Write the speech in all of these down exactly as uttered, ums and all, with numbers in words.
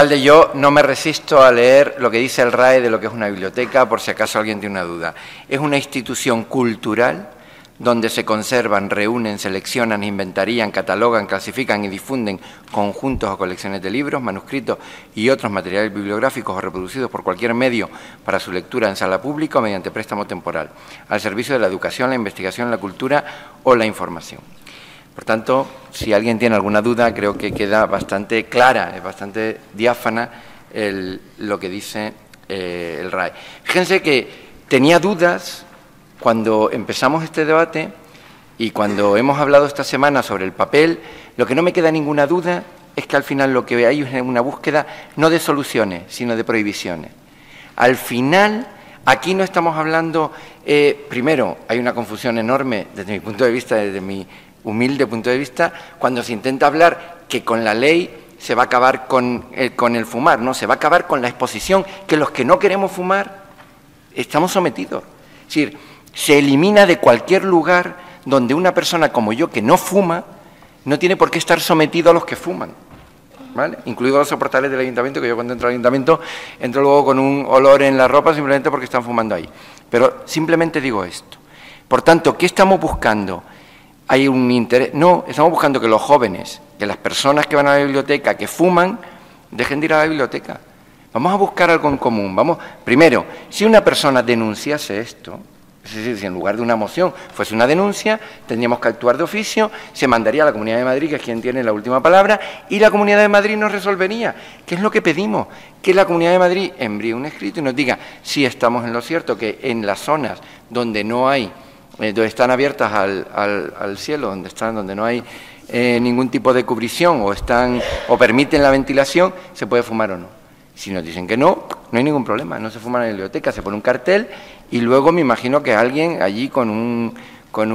alcalde, yo no me resisto a leer lo que dice el R A E de lo que es una biblioteca, por si acaso alguien tiene una duda. Es una institución cultural donde se conservan, reúnen, seleccionan, inventarían, catalogan, clasifican y difunden conjuntos o colecciones de libros, manuscritos y otros materiales bibliográficos o reproducidos por cualquier medio para su lectura en sala pública o mediante préstamo temporal, al servicio de la educación, la investigación, la cultura o la información. Por tanto, si alguien tiene alguna duda, creo que queda bastante clara, es bastante diáfana el, lo que dice eh, el R A E. Fíjense que tenía dudas cuando empezamos este debate y cuando hemos hablado esta semana sobre el papel. Lo que no me queda ninguna duda es que al final lo que hay es una búsqueda no de soluciones, sino de prohibiciones. Al final, aquí no estamos hablando, eh, primero, hay una confusión enorme desde mi punto de vista, desde mi humilde punto de vista, cuando se intenta hablar que con la ley se va a acabar con el, con el fumar, no, se va a acabar con la exposición, que los que no queremos fumar estamos sometidos. Es decir, se elimina de cualquier lugar donde una persona como yo que no fuma no tiene por qué estar sometido a los que fuman, ¿vale? Incluidos los soportales del ayuntamiento, que yo cuando entro al ayuntamiento entro luego con un olor en la ropa simplemente porque están fumando ahí. Pero simplemente digo esto. Por tanto, ¿qué estamos buscando? Hay un interés. No, estamos buscando que los jóvenes, que las personas que van a la biblioteca, que fuman, dejen de ir a la biblioteca. Vamos a buscar algo en común. Vamos, primero, si una persona denunciase esto, es decir, si en lugar de una moción fuese una denuncia, tendríamos que actuar de oficio, se mandaría a la Comunidad de Madrid, que es quien tiene la última palabra, y la Comunidad de Madrid nos resolvería. ¿Qué es lo que pedimos? Que la Comunidad de Madrid envíe un escrito y nos diga si estamos en lo cierto, que en las zonas donde no hay, eh, donde están abiertas al, al, al cielo, donde están, donde no hay eh, ningún tipo de cubrición o están o permiten la ventilación, se puede fumar o no. Si nos dicen que no, no hay ningún problema, no se fuma en la biblioteca, se pone un cartel y luego me imagino que alguien allí con un, con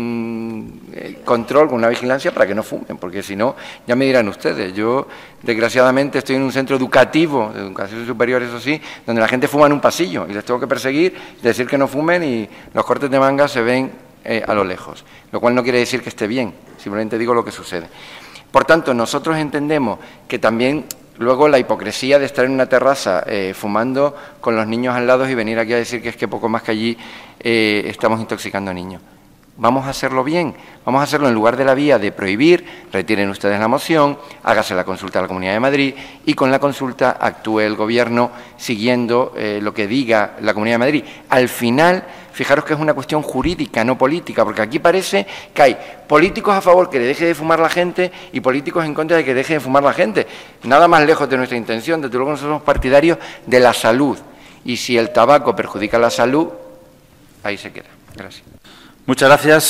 un eh, control, con una vigilancia para que no fumen, porque si no, ya me dirán ustedes, yo desgraciadamente estoy en un centro educativo, de educación superior, eso sí, donde la gente fuma en un pasillo y les tengo que perseguir, decir que no fumen y los cortes de manga se ven eh, a lo lejos, lo cual no quiere decir que esté bien, simplemente digo lo que sucede. Por tanto, nosotros entendemos que también luego la hipocresía de estar en una terraza eh, fumando con los niños al lado y venir aquí a decir que es que poco más que allí eh, estamos intoxicando a niños. Vamos a hacerlo bien, vamos a hacerlo en lugar de la vía de prohibir, retiren ustedes la moción, hágase la consulta a la Comunidad de Madrid y con la consulta actúe el Gobierno siguiendo eh, lo que diga la Comunidad de Madrid. Al final, fijaros que es una cuestión jurídica, no política, porque aquí parece que hay políticos a favor que le deje de fumar la gente y políticos en contra de que deje de fumar la gente. Nada más lejos de nuestra intención, desde luego nosotros somos partidarios de la salud y si el tabaco perjudica la salud, ahí se queda. Gracias. Muchas gracias.